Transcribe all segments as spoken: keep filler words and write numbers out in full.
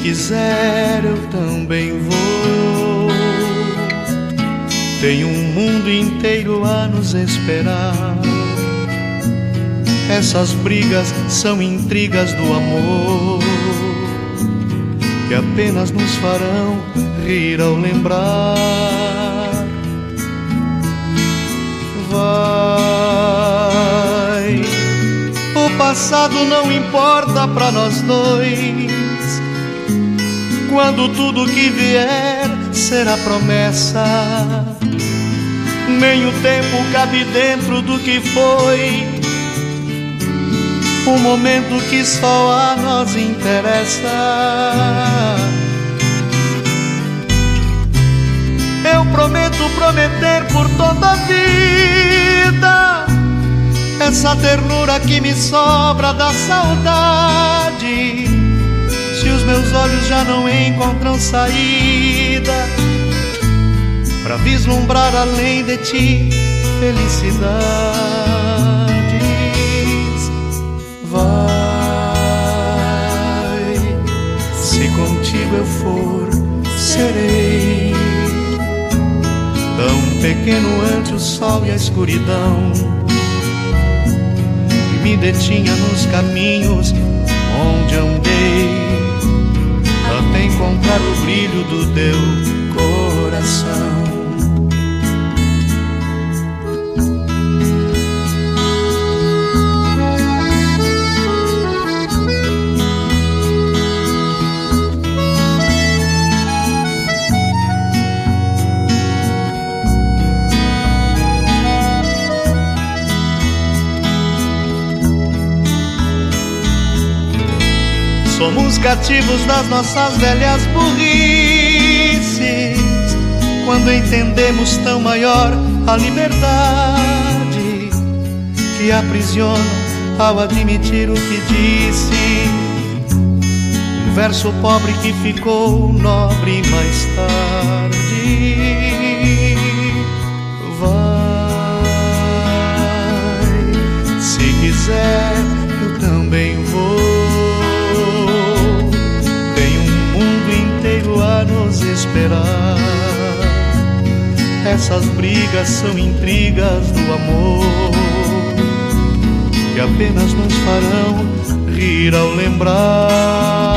quiser eu também vou. Tem um mundo inteiro a nos esperar. Essas brigas são intrigas do amor, que apenas nos farão rir ao lembrar. Vai, o passado não importa pra nós dois. Quando tudo que vier será promessa, nem o tempo cabe dentro do que foi. Um momento que só a nós interessa. Eu prometo prometer por toda a vida essa ternura que me sobra da saudade. Se os meus olhos já não encontram saída pra vislumbrar além de ti felicidades, vai, se contigo eu for, serei tão pequeno ante o sol e a escuridão que me detinha nos caminhos onde andei, até encontrar o brilho do teu coração. Somos cativos das nossas velhas burrices, quando entendemos tão maior a liberdade que aprisiona ao admitir o que disse. Um verso pobre que ficou nobre mais tarde. Vai, se quiser eu também vou. A nos esperar. Essas brigas são intrigas do amor, que apenas nos farão rir ao lembrar.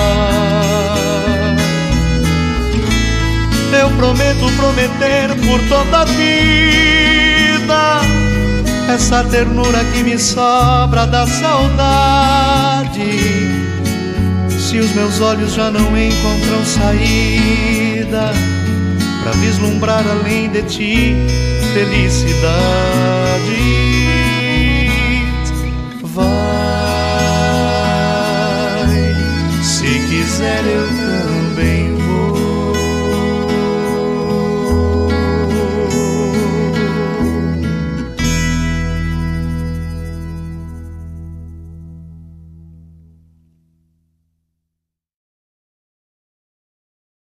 Eu prometo prometer por toda a vida essa ternura que me sobra da saudade. Se os meus olhos já não encontram saída pra vislumbrar além de ti felicidade,